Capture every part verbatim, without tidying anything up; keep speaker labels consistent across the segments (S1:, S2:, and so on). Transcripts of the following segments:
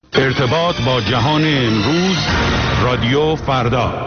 S1: ارتباط با جهان امروز، رادیو فردا.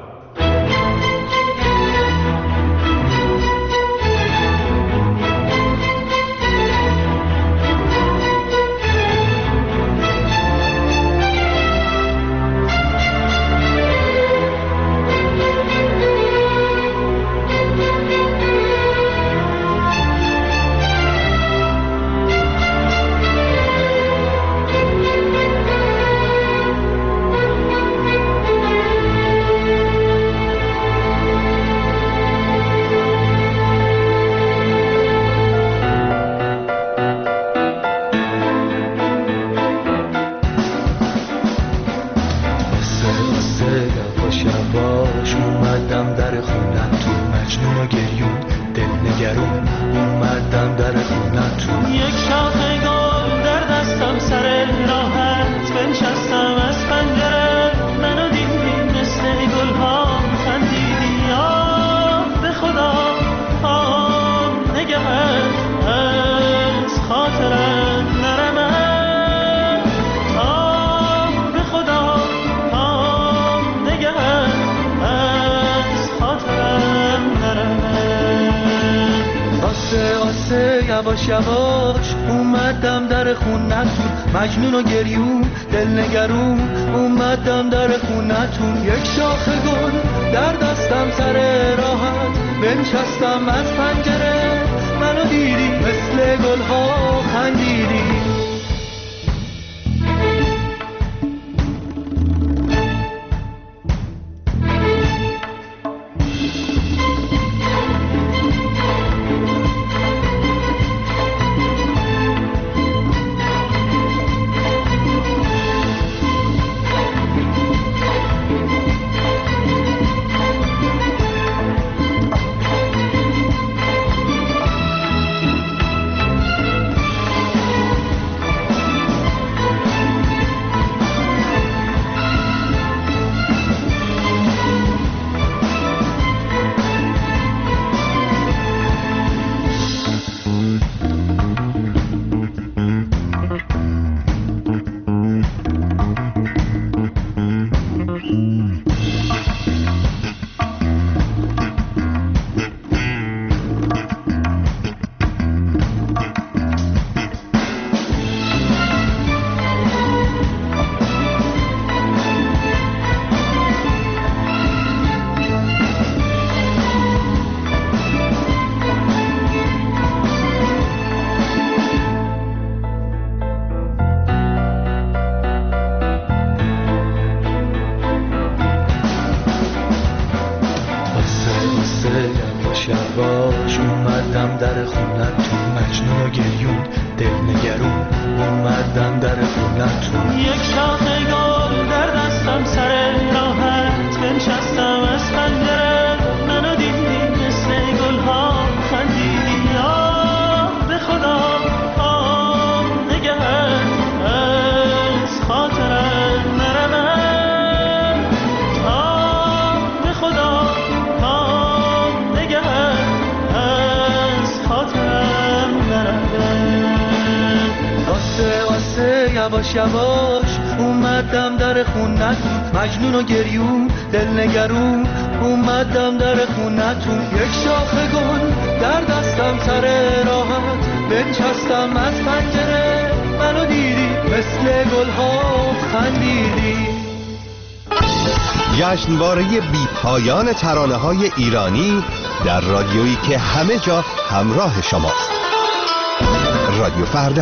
S2: یواش یواش اومدم در خونتون، مجنون و گریون دلنگرون اومدم در خونتون. یک شاخه گل در دستم سر راحت بنشستم از پنجره، منو دیدی مثل گلها خندیدی. یواش یواش اومدم در خونتون، مجنون و گریون دلنگرون اومدم در خونتون. یک شاخه گل در دستم سر راحت بنشستم از پنجره، منو دیدی مثل گلها خندیدی.
S3: جشنواره بی پایان ترانه‌های ایرانی در رادیویی که همه جا همراه شماست. رادیو فردا.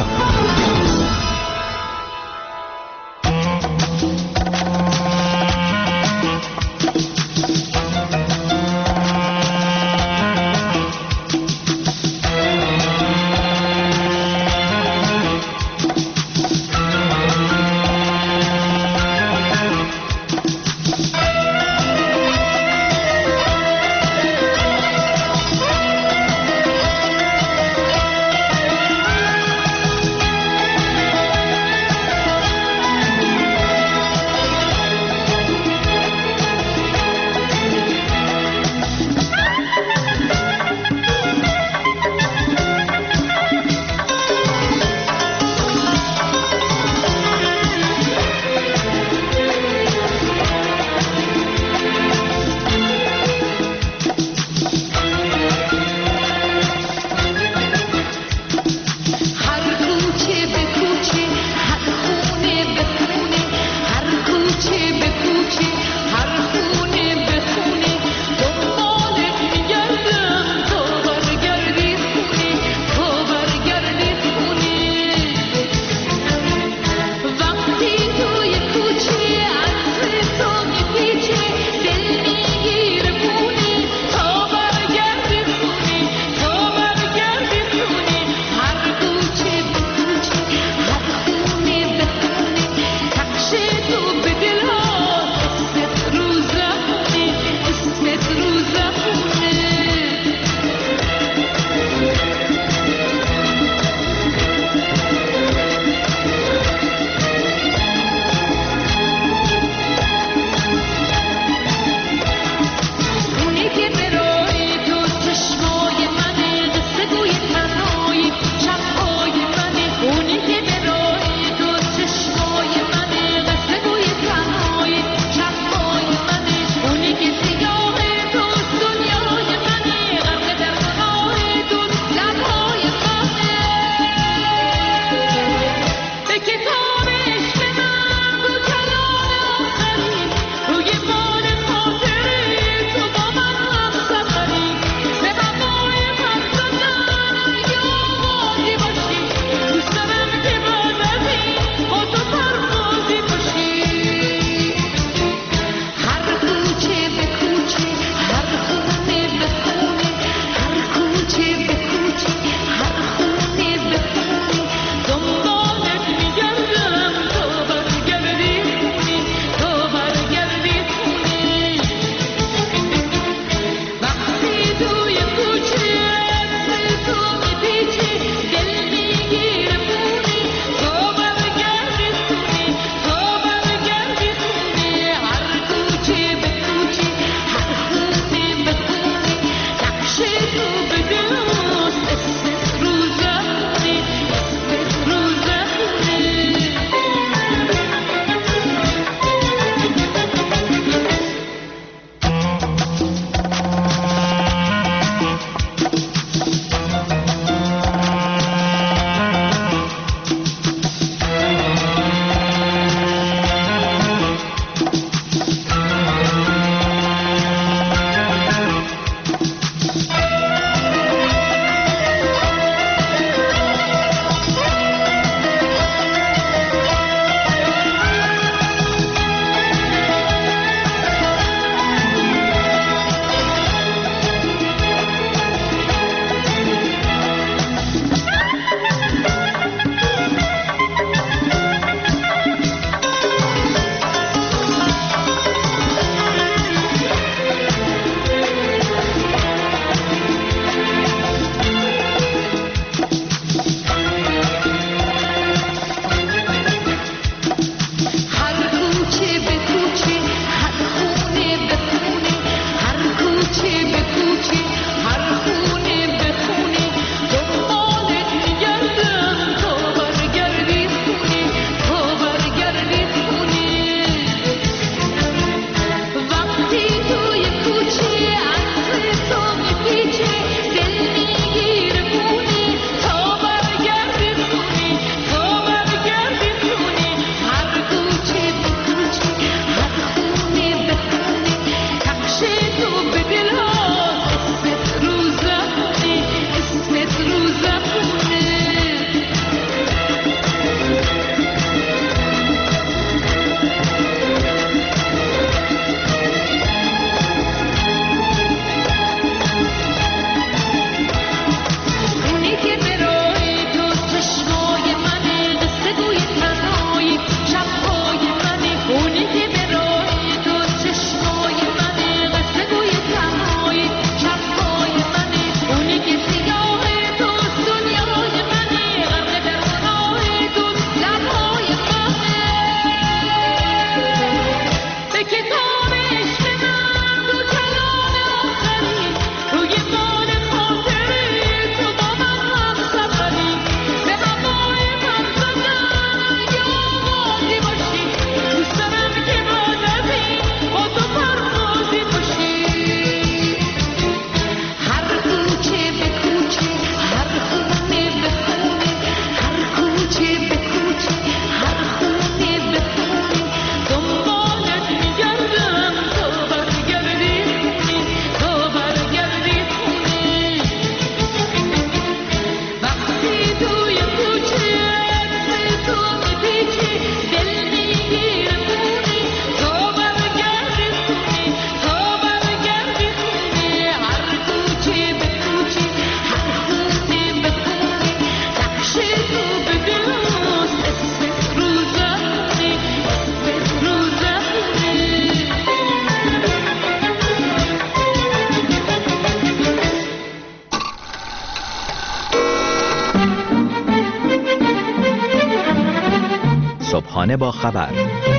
S4: صبحانه با خبر،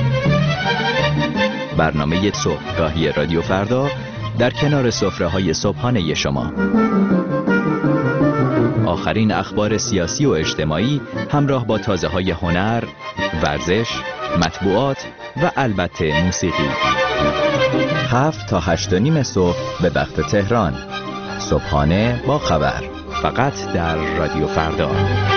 S4: برنامه صبحگاهی رادیو فردا در کنار سفره‌های صبحانه شما. آخرین اخبار سیاسی و اجتماعی همراه با تازه‌های هنر، ورزش، مطبوعات و البته موسیقی. هفت تا هشت و نیم صبح به وقت تهران. صبحانه با خبر، فقط در رادیو فردا.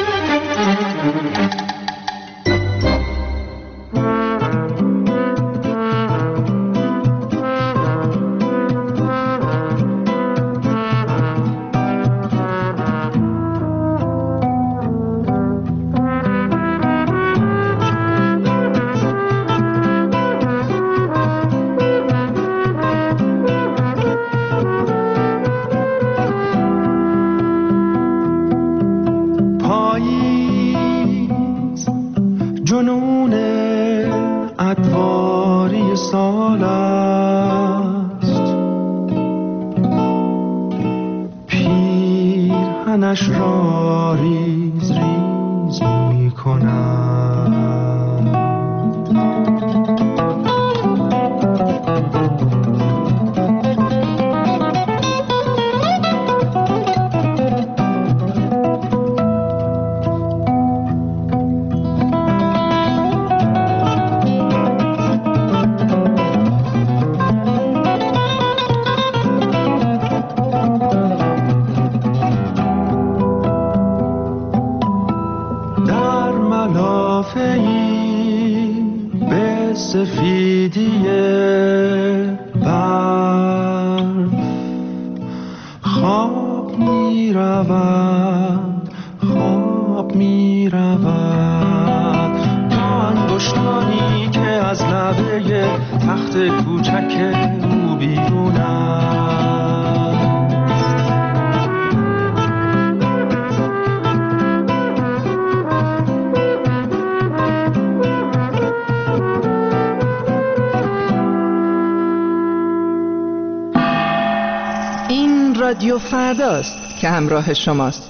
S5: رادیو فرداست که همراه شماست.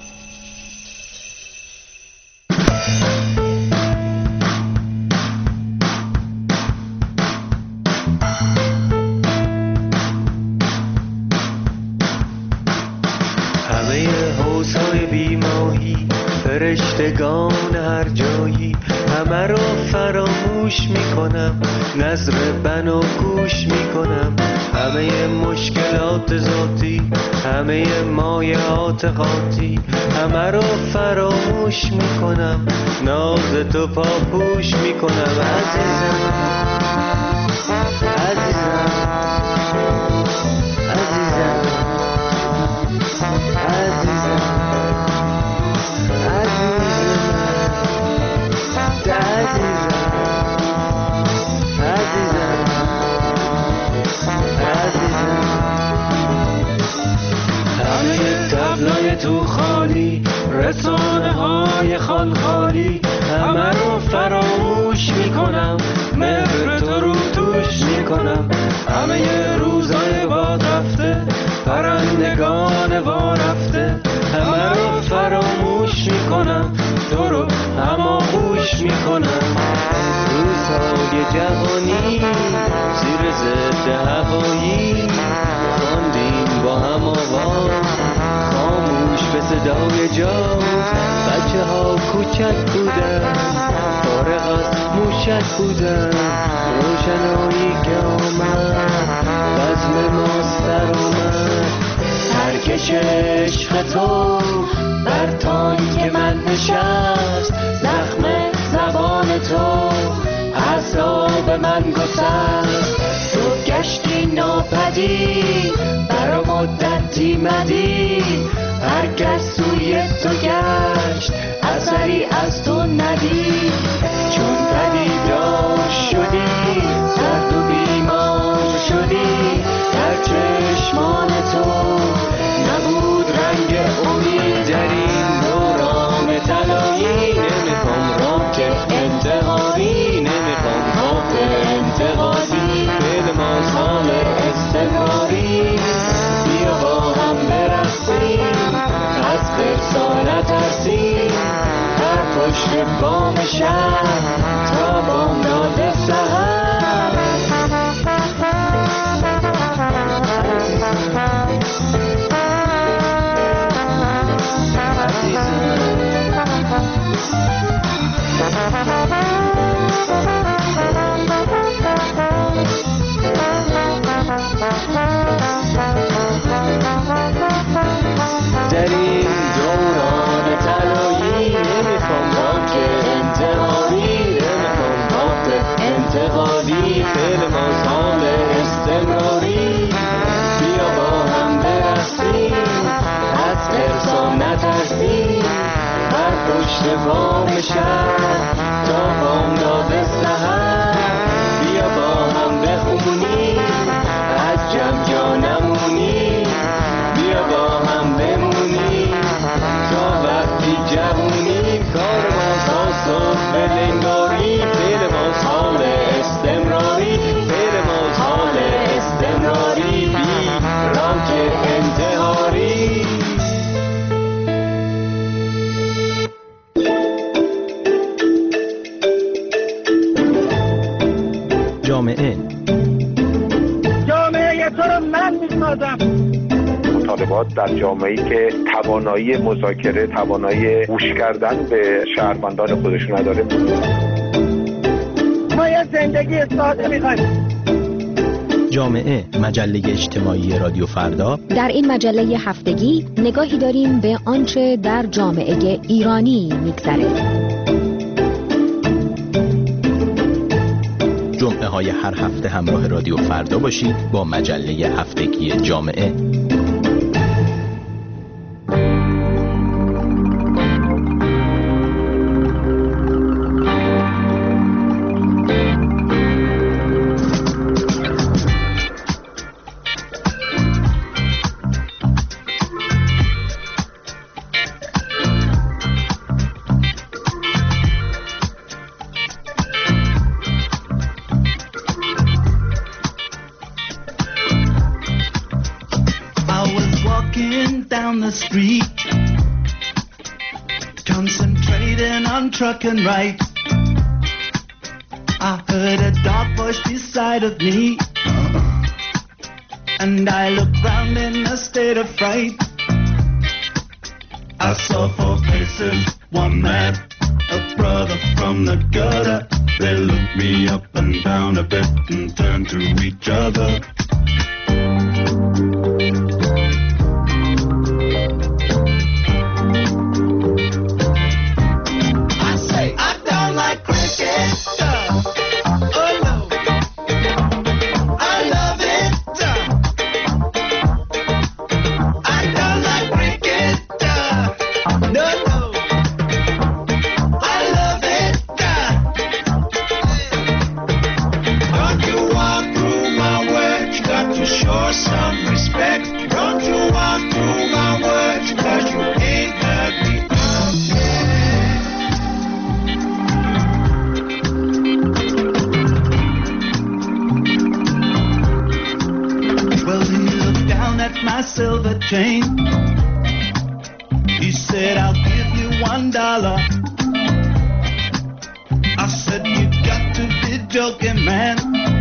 S2: همه حوض‌های بیماهی، فرشتگان هر جایی، همه رو فراموش میکنم، نظر بنا گوش میکنم. همه مشکلات ذاتی، همه مایعات قاطی، همه رو فراموش میکنم، ناز تو پاپوش میکنم. عزیزم عزیزم عزیزم عزیزم تو خالی، رسانه های خالخالی، همه رو فراموش میکنم، مهر تو رو توش میکنم. همه روزای باد رفته، پرندگان وا رفته، همه رو فراموش میکنم، تو رو هماغوش میکنم. روزهای جوانی زیر ضد هوایی، خواندیم با هم آواز خاموش به صدای جاز. بچه ها کوچک بودن، فارغ از موشک بودن، روشنایی که آمد بزم ما سر اومد. ترکش عشق تو بر تانک من نشست، زخم زبان تو اعصاب من گسست. تو گشتی ناپدید، برا مدتی مدید، هر کس سوی تو گشت اثری از تو ندید. چون پدیدار شدی، سرد و بیمار شدی، در چشمان تو نبود رنگ امید. در این دوران طلایی نمیخوام راک انتقادی، نمیخوام راک انتقادی، دل ما سال استقراری. بیا با هم برقصیم، از فرسا نترسیم، در پشت بام شهر انتقادی، فعل ما سال استمراری. بیا با هم برقصیم، از ترسا نترسیم، بر پشت بام شهر تا بامداد سحر. بیا با هم بخونیم، از جمع جا نمونیم، بیا با هم بمونیم تا وقتی جوونیم. کار ما تا صبح بلنگاری، فعل ما حال استمراری، فعل ما حال استمراری، بی راک انتحاری.
S4: جامعه
S6: جامعه تو رو من میسازم.
S7: مطالبات در جامعه‌ای که توانایی مذاکره، توانایی گوش کردن به شهروندان خودش نداره.
S6: ما یه زندگی ساده می‌خوایم.
S4: جامعه، مجله اجتماعی رادیو فردا.
S8: در این مجله هفتگی نگاهی داریم به آنچه در جامعه ایرانی می‌گذره.
S4: جمعه های هر هفته همراه رادیو فردا باشید با مجله هفتگی جامعه.
S9: Street, concentrating on truck and right. I heard a dark voice beside of me, and I looked round in a state of fright. I saw four faces, one man, a brother from the gutter. They looked me up and down a bit and turned to each other. Silver chain. He said, I'll give you one dollar. I said, you got to be joking, man.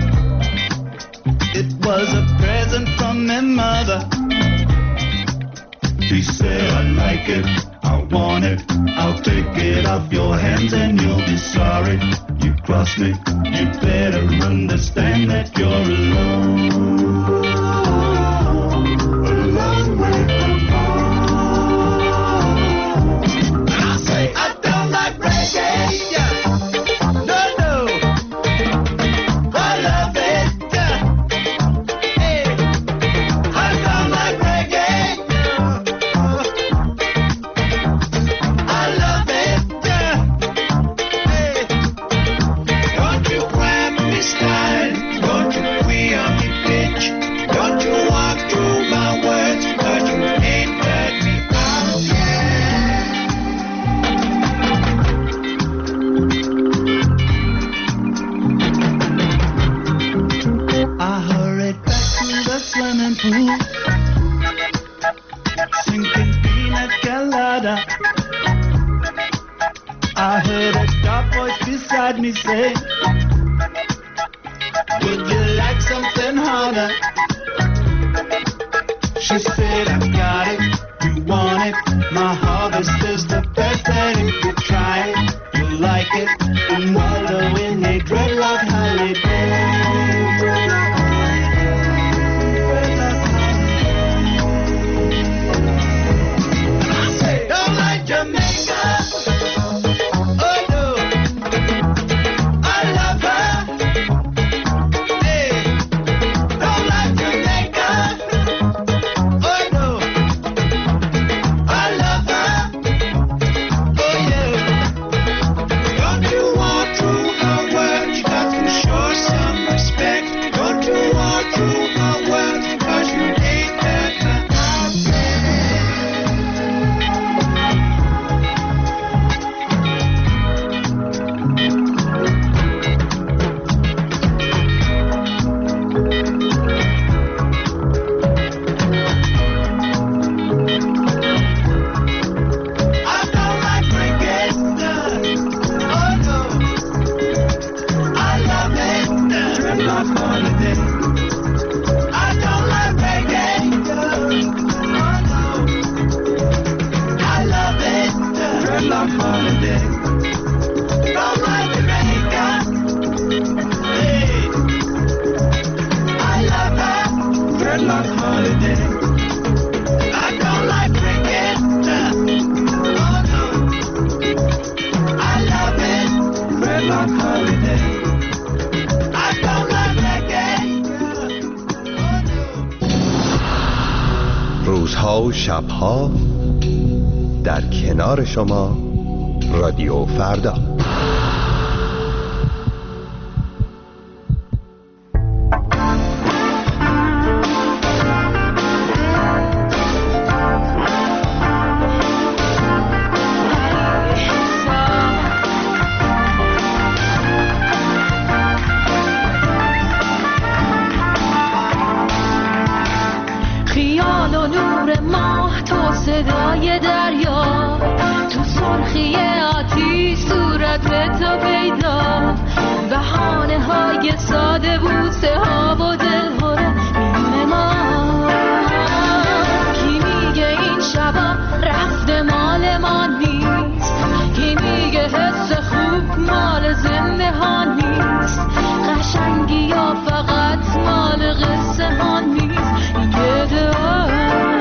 S9: It was a present from my mother. He said, I like it, I want it, I'll take it off your hands and you'll be sorry. You cross me, you better understand that you're alone. I heard a dark voice beside me say, would you like something harder? She said, I got it, you want it, my harvest is the best, and if you try it, you'll like it, and wallow in a dreadlock holiday. Jamaica, oh no, I love her. holiday. I don't like reggae.
S3: روزها و شبها در کنار شما رادیو فردا.
S10: صدای دریا تو سرخی آتی صورت تو پیدا بهانه های ساده بوسه ها و دل هره میونه ما کی میگه این شبا رفت مال ما نیست کی میگه حس خوب مال زنده ها نیست قشنگی یا فقط مال قصه ها نیست یه دعا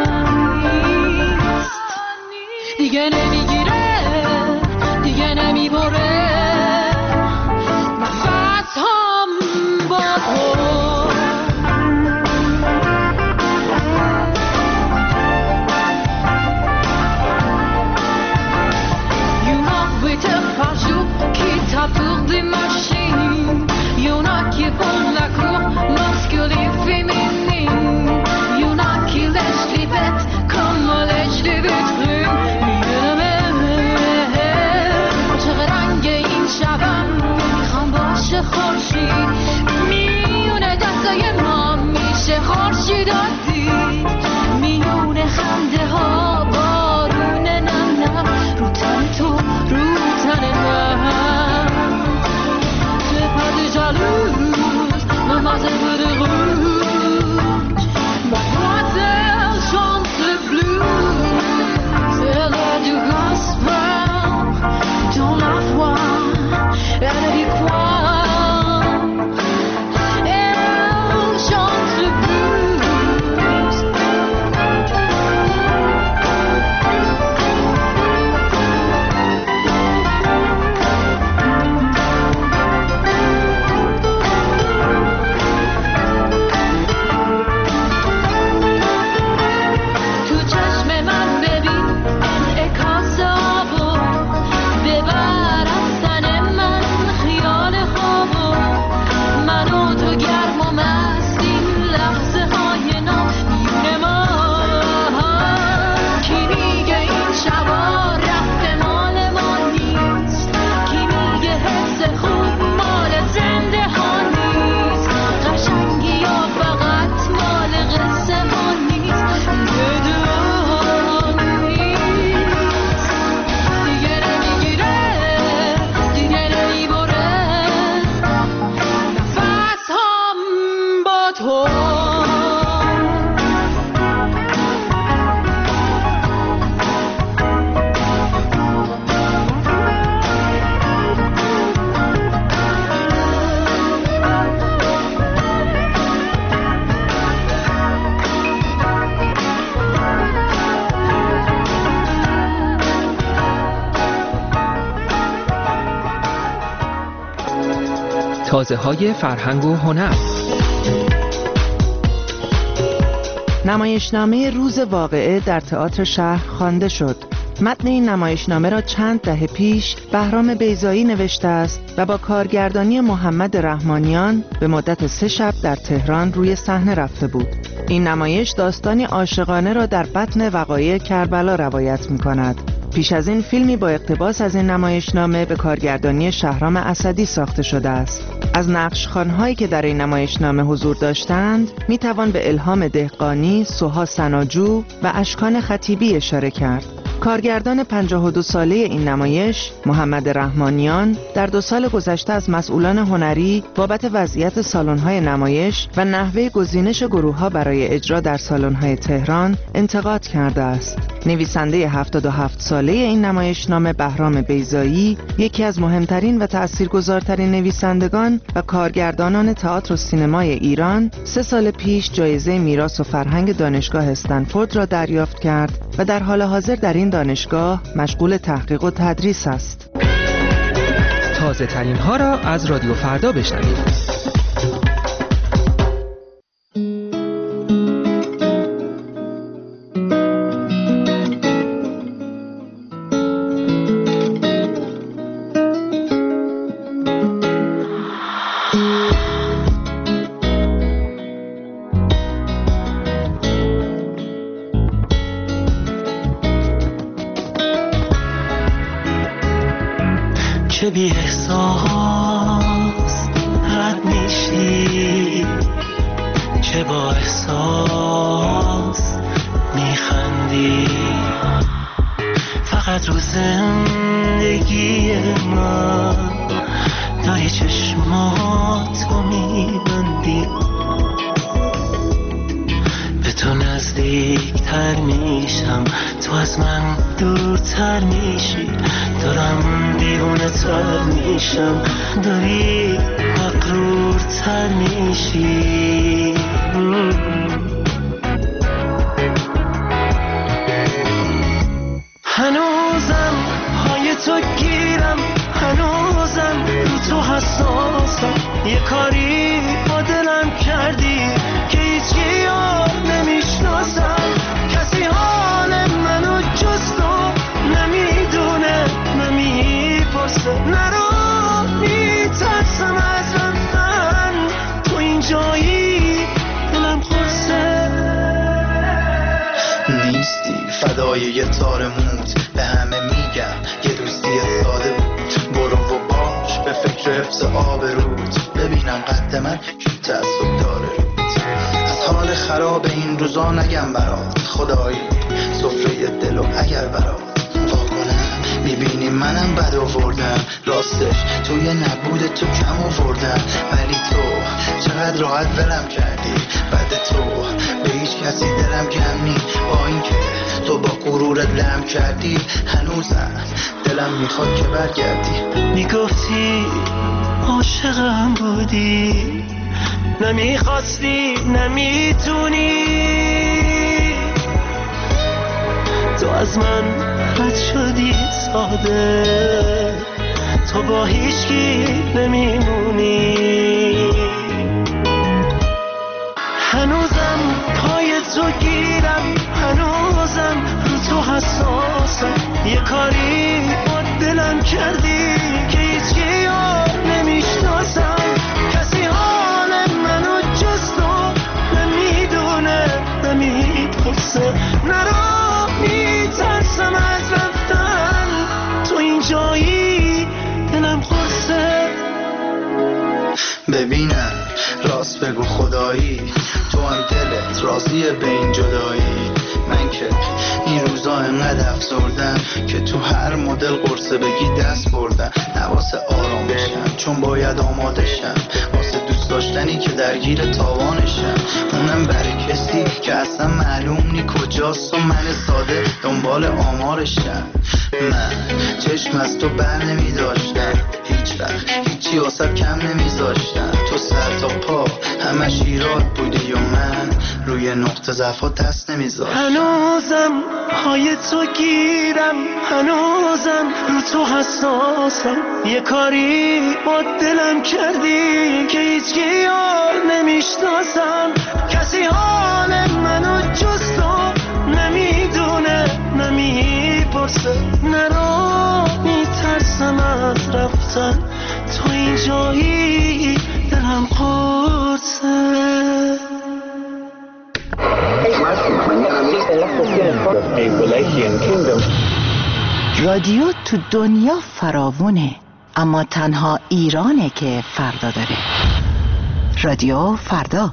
S10: دیگه نمیگیره دیگه نمیبره نفس هم با تو Y'en a huit par jour qui tapent pour des machines Y'en a qui font la cour lorsque les féminines Y'en a qui lèchent les bêtes comme on lèche les vitrines خورشید میونه دستای ما میشه خورشیداتی میونه خنده ها بارون نم نم رو تن تو رو تن من C'est pas des jalouse mademoiselle de rouge mademoiselle chante le blues elle a du gospel dans la voix elle y croit
S5: تازه‌های فرهنگ و هنر. نمایشنامه روز واقعه در تئاتر شهر خوانده شد. متن این نمایشنامه را چند دهه پیش بهرام بیضایی نوشته است و با کارگردانی محمد رحمانیان به مدت سه شب در تهران روی صحنه رفته بود. این نمایش داستانی عاشقانه را در بطن وقایع کربلا روایت می‌کند. پیش از این فیلمی با اقتباس از این نمایشنامه به کارگردانی شهرام اسدی ساخته شده است. از نقشخوان‌هایی که در این نمایشنامه حضور داشتند میتوان به الهام دهقانی، سوها سناجو و اشکان خطیبی اشاره کرد. کارگردان پنجاه و دو ساله این نمایش، محمد رحمانیان، در دو سال گذشته از مسئولان هنری بابت وضعیت سالن‌های نمایش و نحوه گزینش گروه‌ها برای اجرا در سالن‌های تهران انتقاد کرده است. نویسنده هفتاد و هفت ساله این نمایشنامه بهرام بیضایی، یکی از مهمترین و تأثیرگذارترین نویسندگان و کارگردانان تئاتر و سینمای ایران، سه سال پیش جایزه میراث و فرهنگ دانشگاه استنفورد را دریافت کرد و در حال حاضر در این دانشگاه مشغول تحقیق و تدریس است.
S11: تازه ترین ها را از رادیو فردا بشنوید.
S12: چه بی احساس رد میشی، چه با احساس میخندی، فقط رو زندگی من داری چشماتو میبندی، به تو نزدیکتر میشم، تو از من دورتر میشی، دارم دیوونه تر میشم، داری مغرورتر میشی. هنوزم پای تو گیرم، هنوزم رو تو حساسم، یه کاری با دلم کردی که هیچی یار نمیشناسم، کسی حال منو جز تو نمیدونه، نمیپرسه، نرو میترسم از رفتن، تو اینجایی دلم خورسه.
S13: نیستی فدای یه تار موت، به همه میگم یه دوستی ساده بود، برو و باش به فکر حفظ آبروت، ببینم قد من کی تعصب داره روت، از حال خراب این روزا نگم برات، خدایی سفره دلو اگر برات واکنم، میبینی منم بد آوردم، راستش توی نبود تو کم آوردم، ولی تو چقدر راحت ولم کردی، بعد تو به هیچ کسی دلم گم نی، با اینکه تو با غرورت لم کردی، هنوزم دلم میخواد که برگردی.
S12: میگفتی عاشقم بودی، نمیخواستی نمیتونی، تو از من رد شدی ساده، تو با هیچکی نمیمونی. هنوزم پای تو گیرم، هنوزم رو تو حساسم، یه کاری با دلم کردی که هیچکی یار نمیشناسم، کسی حال منو جز تو نمیدونه، نمیپرسه، نرو میترسم از رفتن، تو اینجایی دلم خورسه.
S13: ببینم راست بگو خدایی، تو هم دلت راضیه به این جدایی، من که این روزا انقدر افسردم که تو هر مدل قرصه بگی دست بردم، نواسه آرام بشم چون باید آماده شم، واسه دوست داشتنی که درگیر تاوانشم، اونم برای کسی که اصلا معلوم نی کجاست و من ساده دنبال آمارشم. من چشم از تو بر نمی داشتم، هیچ وقت هیچی واسه کم نمی زاشتم، تو سر تا پا همش ایراد بودی و من روی نقطه ضعفا دست نمی زاشتم.
S12: هنوزم پای تو گیرم، هنوزم رو تو حساسم، یه کاری با دلم کردی که هیچکی یار نمیشناسم، کسی حال منو جز تو نمیدونه، نمیپرسه، نرو میترسم از رفتن، تو اینجایی دلم قرصه.
S5: رادیو تو دنیا فراوونه، اما تنها ایرانه که فردا داره. رادیو فردا.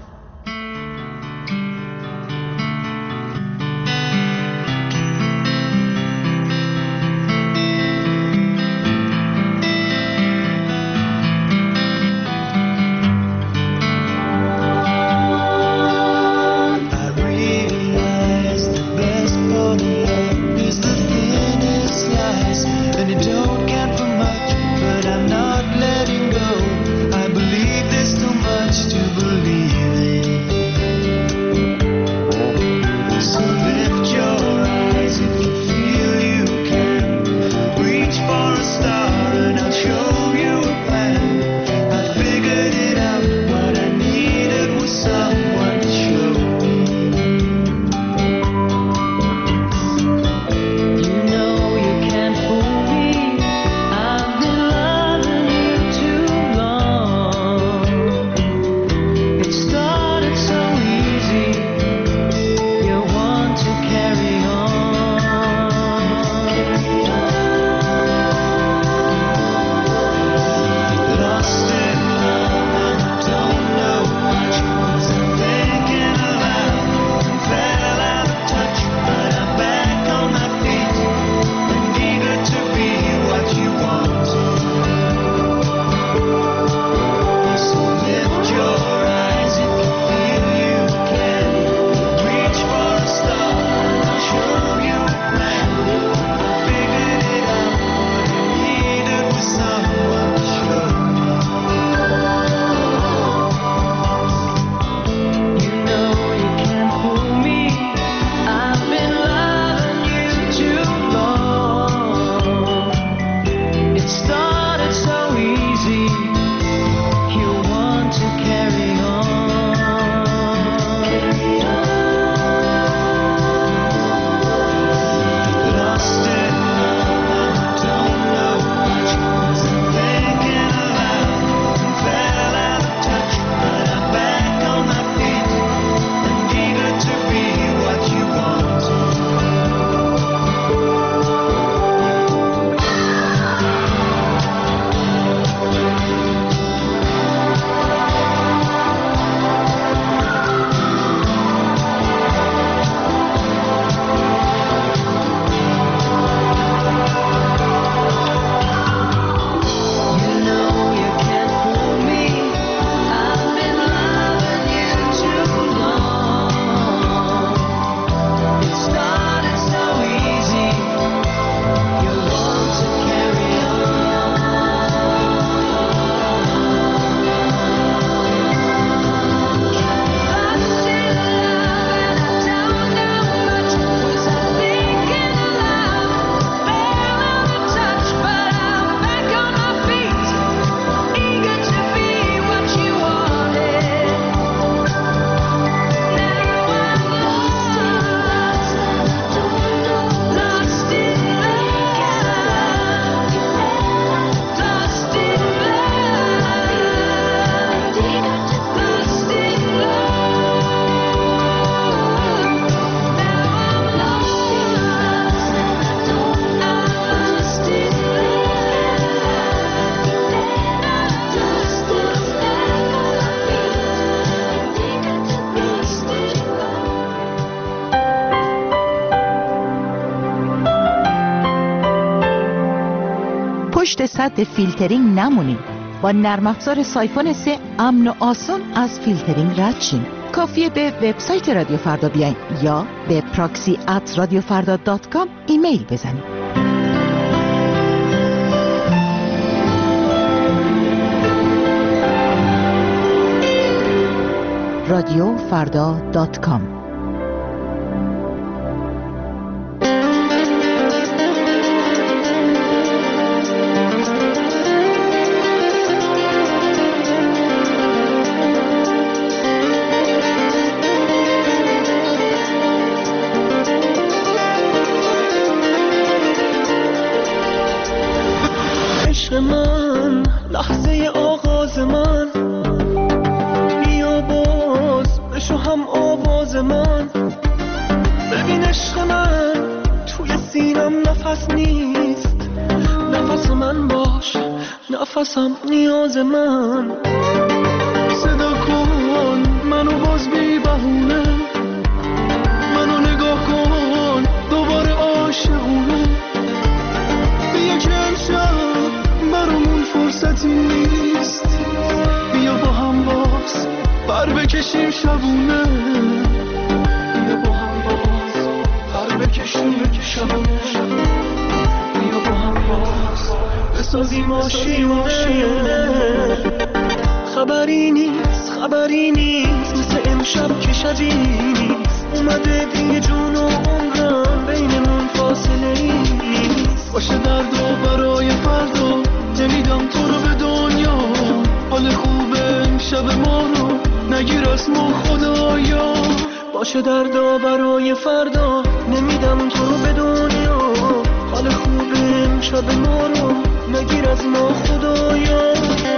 S14: Believe پشت سد فیلترینگ نمونید. با نرم افزار سایفون سه امن و آسان از فیلترینگ رد شین. کافیه به وبسایت رادیو فردا بیاین یا به پراکسی ات رادیو فردا دات کام ایمیل بزنید. رادیو فردا دات کام.
S12: عشق من لحظه آغاز من، بیا باز بشو هم آواز من. ببین عشق من توی سینم نفس نیست، نفس من باش نفسم نیاز من. صدا کن منو باز بی بهونه، منو نگاه کن دوباره عاشقونه. بیا که امشب برامون فرصتی نیست، بیا با هم باز بر بکشیم شبونه. بیا با هم باز بر بکشیم شبونه. بیا با هم باز بسازیم آشیونه. خبری نیست خبری نیست مثل امشب که شبی نیست. اومده دیگه جون و عمرم بینمون فاصله نیست. باشه درد و برای فردا نمیدم تو رو به دنیا. حال خوبه امشب ما رو نگیر از ما خدایا. باشه دردا برای فردا نمیدم تو رو به دنیا. حال خوبه امشب ما رو نگیر از ما خدایا.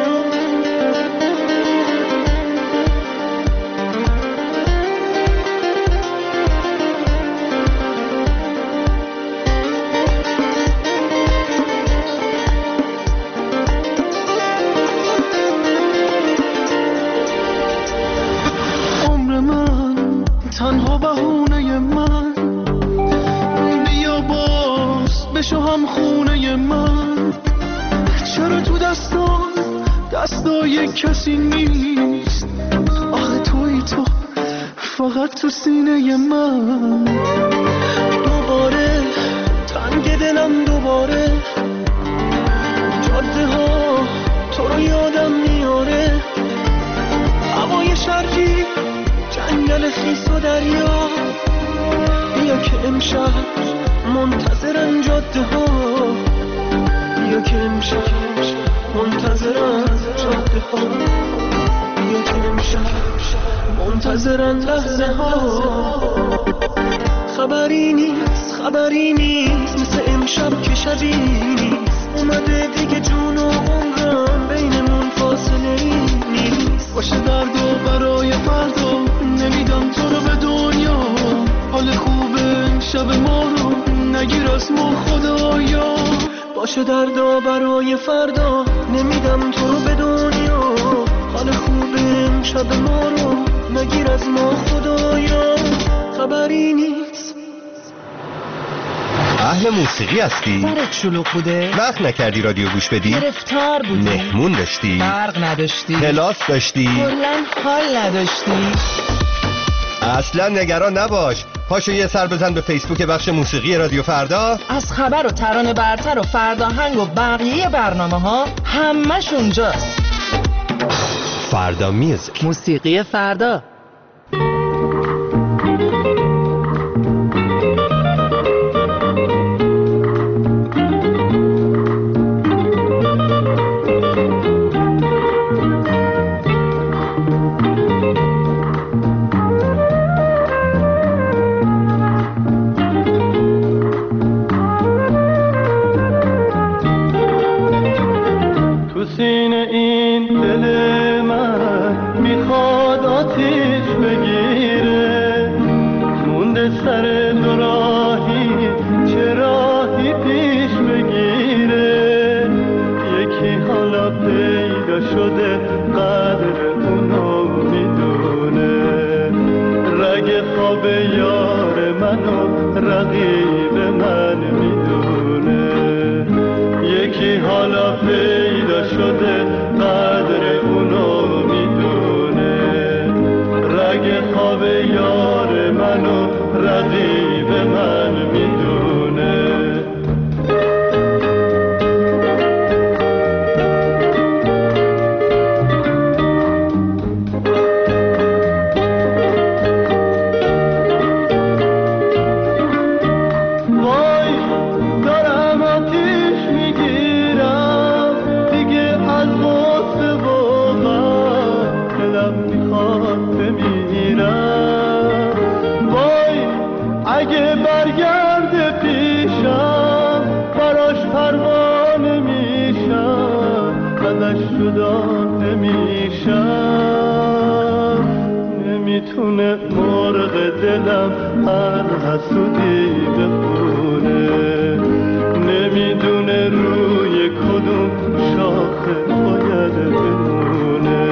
S12: تنها بهونه من، بیا باز بشو هم خونه من. چرا تو دستان دستای کسی نیست؟ آخه توی تو فقط تو سینه من. دوباره تنگ دلم دوباره، جاده ها تو رو یادم میاره. هوای شرقی جنگل خیس و دریا، بیا که امشب منتظرن جاده ها. بیا که امشب منتظرن جاده ها. بیا که امشب منتظرن لحظه ها. خبری نیست خبری نیست مثل امشب که شبی نیست. اومده دیگه جون و عمرم بینمون فاصله نیست. باشه درد و برای فردا نمیدم تو رو به دنیا. حال خوبه شب ما رو نگیر از ما خدایا. باشه دردا برای فردا نمیدم تو رو به دنیا. حال خوبه شب ما رو نگیر از ما خدایا. خبری نیست.
S3: اهل موسیقی هستی؟
S11: سرت شلوغ بوده؟
S3: وقت نکردی رادیو گوش بدی؟
S11: گرفتار بودی؟
S3: مهمون داشتی؟
S11: برق نداشتی؟
S3: کلاس داشتی؟
S11: کلاً حال نداشتی؟
S3: اصلا نگران نباش، پاشو یه سر بزن به فیسبوک بخش موسیقی رادیو فردا.
S11: از خبر و ترانه برتر و فرداهنگ و بقیه برنامه ها همش اونجاست.
S3: فردا میوزیک،
S11: موسیقی فردا.
S15: رقیب من میدونه. یکی حالا
S12: شده قدر اونو میدونه. رگ خواب یار منو رقیب من میدونه. نمیتونه مرغ دلم هر حسودی بخونه. نمیدونه روی کدوم شاخه باید بمونه.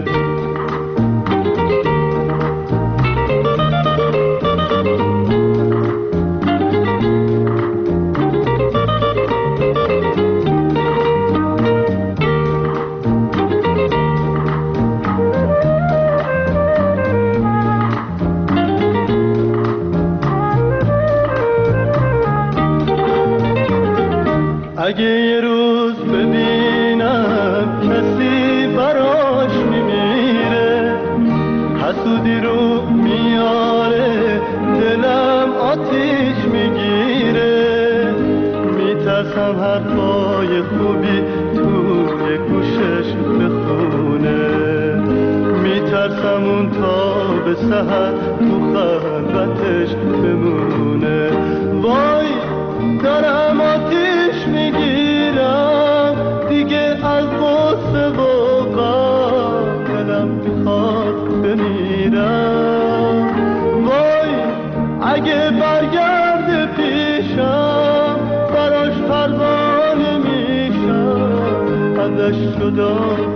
S12: اگه یه روز ببینم کسی براش میمیره، حسودی رو میاره دلم آتیش میگیره. میترسم حرفای خوبی توی گوشش بخونه. میترسم اون تا به سحر تو خلوتش بمونه. وای دارم آتیش میگیرم دیگه از غصه و غم، دلم میخواد بمیرم. وای اگه برگرده پیشم براش پروانه میشم، ازش جدا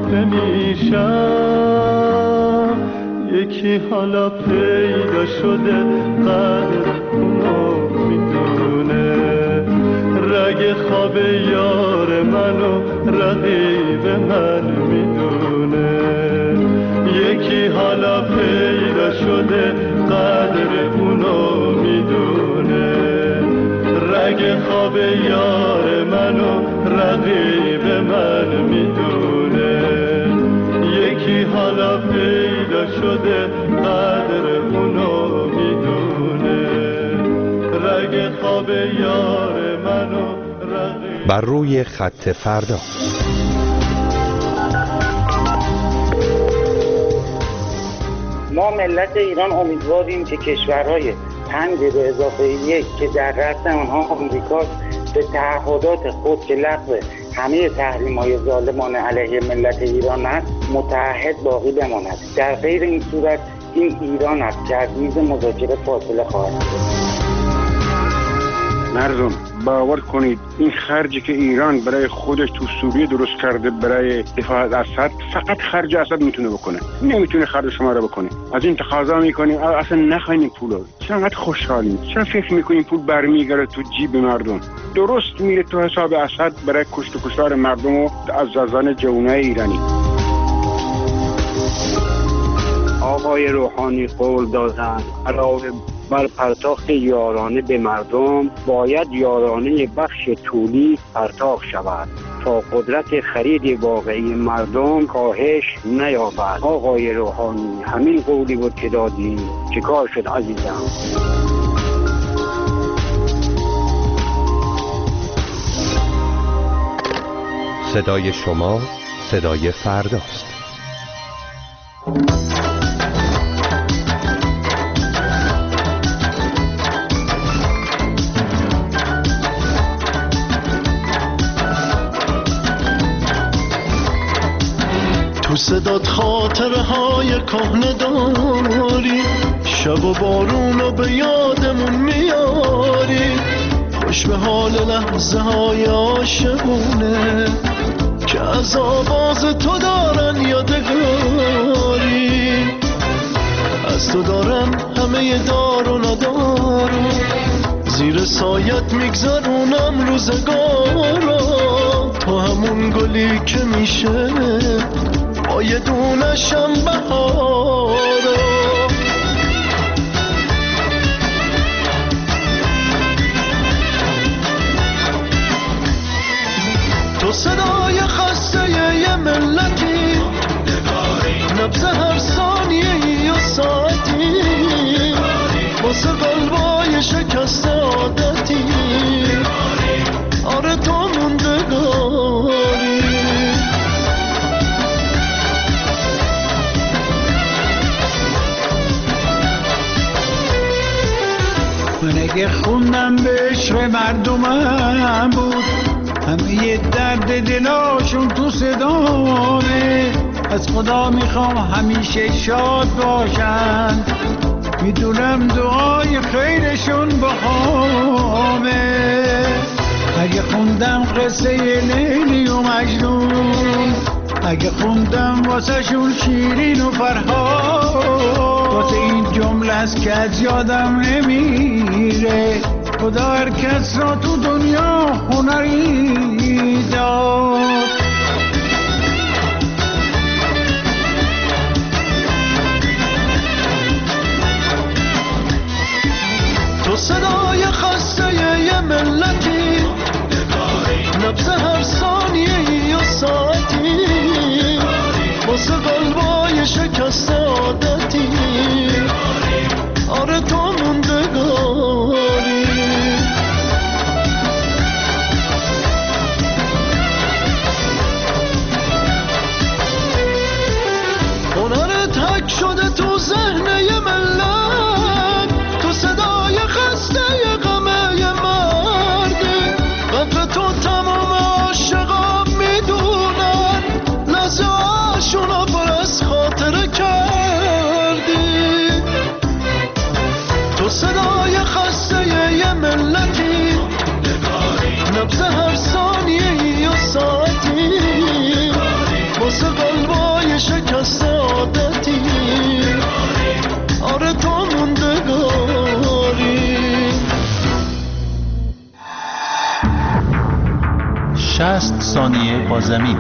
S12: نمیشم. یکی حالا پیدا شده قدر اونو میدونه. رگ خواب یار منو رقیب من میدونه. یکی حالا پیدا شده قدر اونو میدونه. رگ خواب یار منو رقیب من میدونه. یکی حالا پیدا شده قدر اونو میدونه. رگ خواب یار منو رقیب.
S3: بر روی خط فردا.
S15: ما ملت ایران امیدواریم که کشورهای پنج به اضافه یک که در رأس آنها آمریکاست به تعهدات خود که لغو همه تحریم‌های ظالمانه علیه ملت ایران است متعهد باقی بماند. در غیر این صورت این ایران است که از میز مذاکره فاصله خواهد شد.
S16: مردم باور کنید این خرجی که ایران برای خودش تو سوریه درست کرده برای دفاع از اسد، فقط خرج اسد میتونه بکنه، نمیتونه خرج شما رو بکنه. از این تقاضا میکنیم اصلا نخواین این پولو. چرا انقدر خوشحالین؟ چرا فکر میکنین پول برمیگره تو جیب مردم؟ درست میره تو حساب اسد برای کشت و کشتار مردم و عزازان جوانه ایرانی.
S17: آقای روحانی قول دادند علاوه بر پرداخت یارانه به مردم باید یارانه بخش طولی پرداخت شود تا قدرت خرید واقعی مردم کاهش نیابد. آقای روحانی همین قولی بود که دادی، چیکار شد عزیزم؟
S3: صدای شما صدای فرداست.
S12: تو صدات خاطره های کهنه داری، شب و بارون رو به یادمون میاری. خوش به حال لحظه های عاشقونه که از آواز تو دارن یادگاری. از تو دارن همه دار و ندارو، زیر سایت میگذرونم روزگارو. تو همون گلی که میشه با یه دونشم بهارا. تو صدای خسته یه ملتی، نبض هر ثانیه یا ساعتی، واسه قلبای شکسته عادتی، آره تو موندگاری.
S18: من اگه خوندم به عشق مردمم بود، همه درد دلاشون تو صدامه. از خدا میخوام همیشه شاد باشن، میدونم دعای خیرشون با همه. اگه خوندم قصه لیلی و مجنون، اگه خوندم واسه شون شیرین و فرهاد، واسه این جمله است که از یادم نمیره. خدا هر کس را تو دنیا هنری داد.
S12: تو صدای خسته یه ملتی، نبض هر ثانیه یا ساعتی، واسه قلبای شکسته عادتی، آره تو موندگاری. هنر تک شده تو ذهن یه ملت، تو صدای خسته یه غمه یه مرده. قدر تو تمام عاشقا میدونن، لحظه هاشونا پر از خاطره کردی. تو صدای خسته یه ملتی، نبض هر ثانیه یا ساعتی، واسه قلبای شکسته عادتی، آره تو موندگاری.
S19: شصت ثانیه با زمین.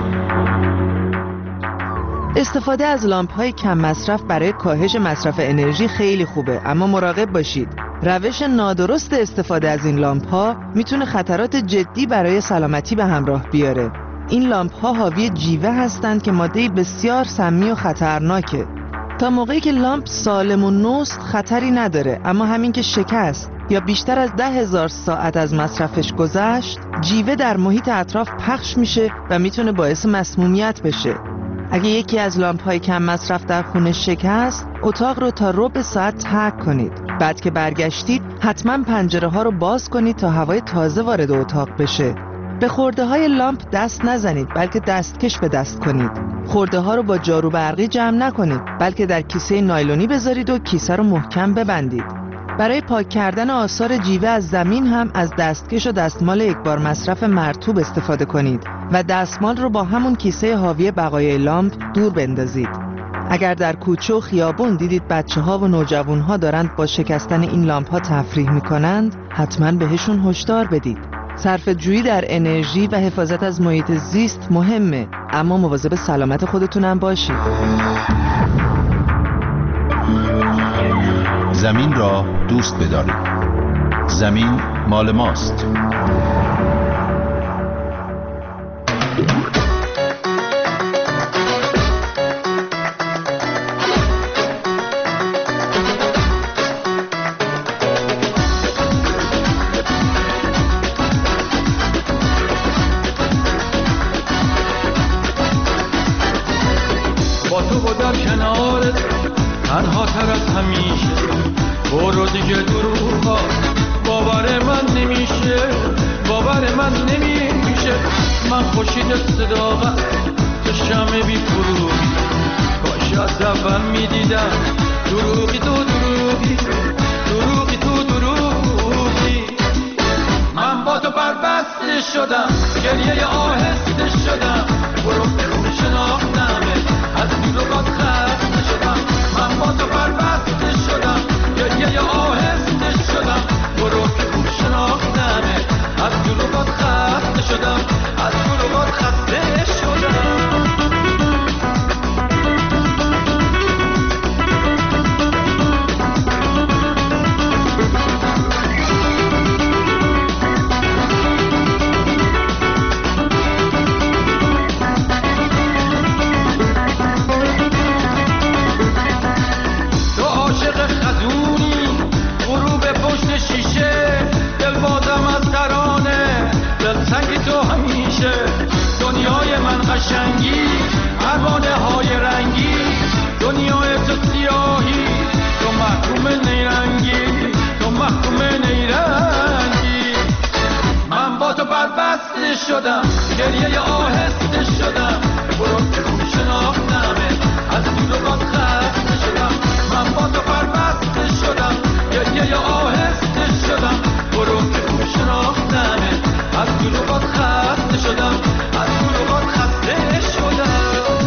S5: استفاده از لامپ‌های کم مصرف برای کاهش مصرف انرژی خیلی خوبه، اما مراقب باشید. روش نادرست استفاده از این لامپ‌ها میتونه خطرات جدی برای سلامتی به همراه بیاره. این لامپ‌ها حاوی جیوه هستند که ماده بسیار سمی و خطرناکه. تا موقعی که لامپ سالم و نوست خطری نداره، اما همین که شکست یا بیشتر از ده هزار ساعت از مصرفش گذشت، جیوه در محیط اطراف پخش میشه و میتونه باعث مسمومیت بشه. اگه یکی از لامپ‌های کم مصرف در خونه شکست، اتاق رو تا ربع ساعت ترک کنید. بعد که برگشتید حتما پنجره ها رو باز کنید تا هوای تازه وارد اتاق بشه. به خورده های لامپ دست نزنید، بلکه دستکش به دست کنید. خورده ها رو با جارو برقی جمع نکنید، بلکه در کیسه نایلونی بذارید و کیسه رو محکم ببندید. برای پاک کردن آثار جیوه از زمین هم از دستکش و دستمال یک بار مصرف مرطوب استفاده کنید و دستمال رو با همون کیسه حاوی بقایای لامپ دور بندازید. اگر در کوچه و خیابون دیدید بچه ها و نوجوان ها دارند با شکستن این لامپ ها تفریح می کنند، حتما بهشون هشدار بدید. صرف جویی در انرژی و حفاظت از محیط زیست مهمه، اما مواظب سلامت خودتون هم باشید.
S19: زمین را دوست بدارید. زمین مال ماست.
S20: با تو و در کنارت تنها تر از همیشه، برو دیگه دروغا باور من نمیشه، باور من نمیشه. من خوشید صداقت تو شمع بی فروغی، کاش از اول میدیدم دروغی تو دروغی، دروغی تو دروغی. من با تو بربسته شدم، گریه آهسته شدم، برو برو شناختمه، از دروغات خسته شدم. من با تو بربسته شدم، گریه آهسته شدم، برو برو شناختمه، از دروغات خسته شدم، از دروغات خسته گریه آهسته شدم برو که خوب شناختمه از دور و باد خسته شدم من با تو بربسته شدم گریه آهسته شدم برو که خوب شناختمه از دور و باد خسته شدم از دور و باد خسته شدم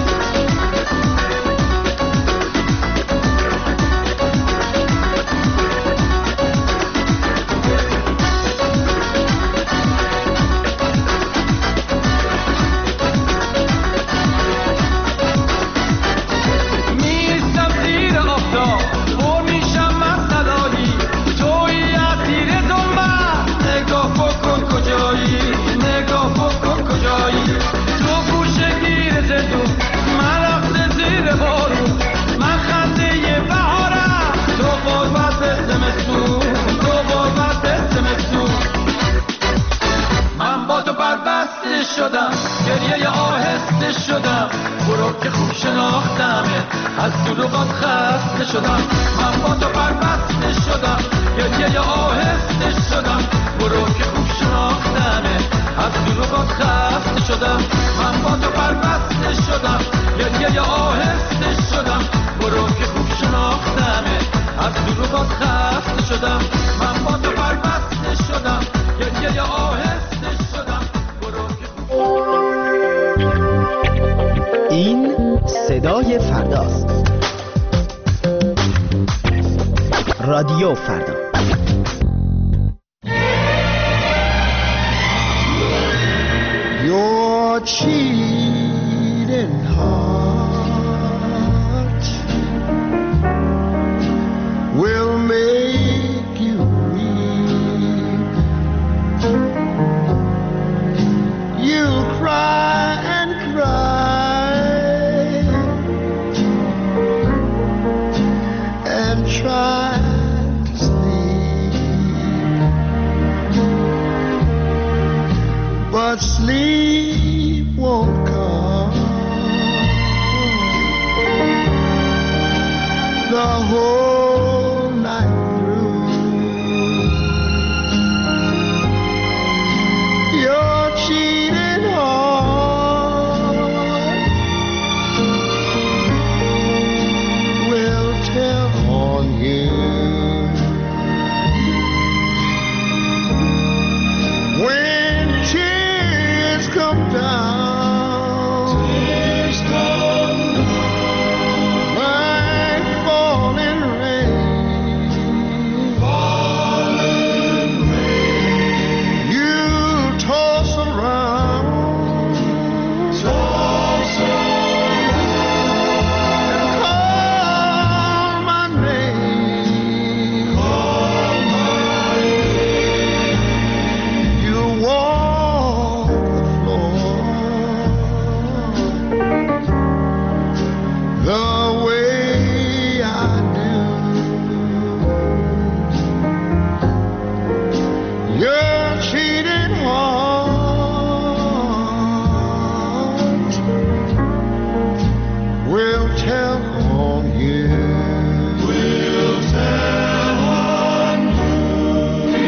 S20: شدم گریه آهسته شدم برو که خوب شناختمه از دور و باد خسته شدم من با تو بربسته شدم گریه آهسته شدم برو که خوب شناختمه از دور و باد خسته شدم من با تو بربسته شدم گریه آهسته شدم برو که خوب شناختمه از دور و باد خسته شدم من با تو بربسته شدم گریه آهسته شدم
S21: این صدای فرداست. رادیو فردا.
S18: Your cheating heart will make you weep. You'll cry and cry and try to sleep, but sleep won't come. The whole night through, your cheating heart will tell on you. When tears come down, tears come down like falling rain, falling rain. You toss around, toss around, and call my name, call my name. You walk the floor the way I do. Your cheating heart will tell on you. Will tell on you.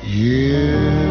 S18: Yeah.